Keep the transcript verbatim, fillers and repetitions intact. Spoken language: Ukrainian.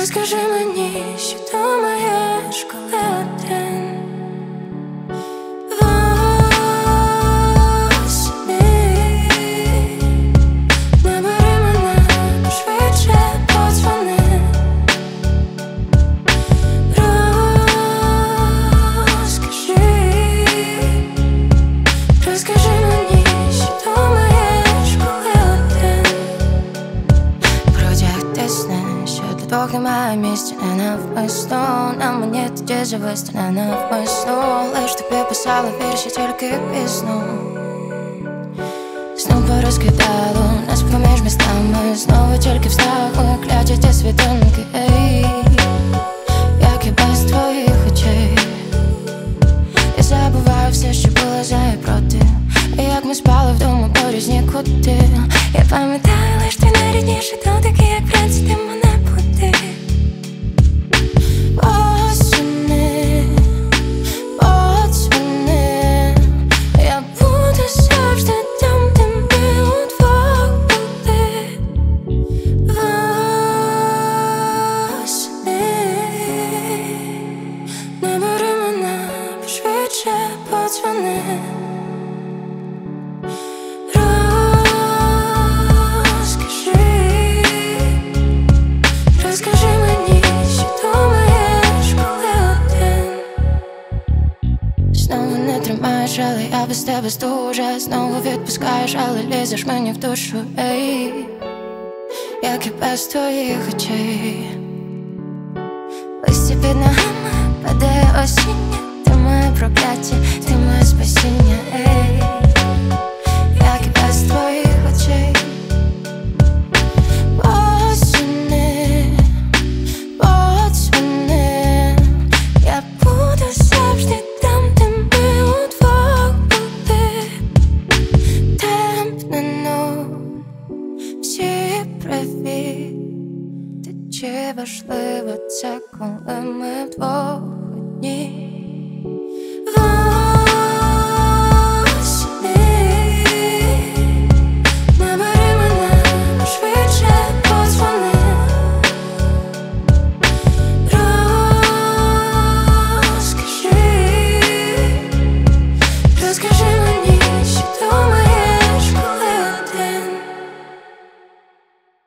Розкажи мені, що думаєш, коли один восени. Набери мене, пошвидше подзвони. Розкажи, розкажи мені, що думаєш, коли один. Протяг тисне, що для двох немає місця, не навмисно. На мені тоді зависти не навмисно. Лиш тобі писала вірші, тільки пізно. Знов порозкидало нас поміж містами. Знову тільки встали кляті ті світинки. Ей, як і без твоїх очей. Я забуваю все, що було за і проти. І як ми спали вдома по різні кути. Я пам'ятаю лиш твій найрідніший дотик, як вранці ти мене будив. Осени, подзвони. Я буду завжди там, де ми удвох були. Восени. Набери мене, пошвидше подзвони. Розкажи мені, що думаєш, коли один. Знову не тримаєш, але я без тебе стужа. Знову відпускаєш, але лізеш мені в душу. Ей, як і без твоїх очей. Листя під ногами падає осіння. Ти моє прокляття, ти моє спасіння. Ей, як і без твоїх очей. Чи важливо це, коли ми вдвох одні?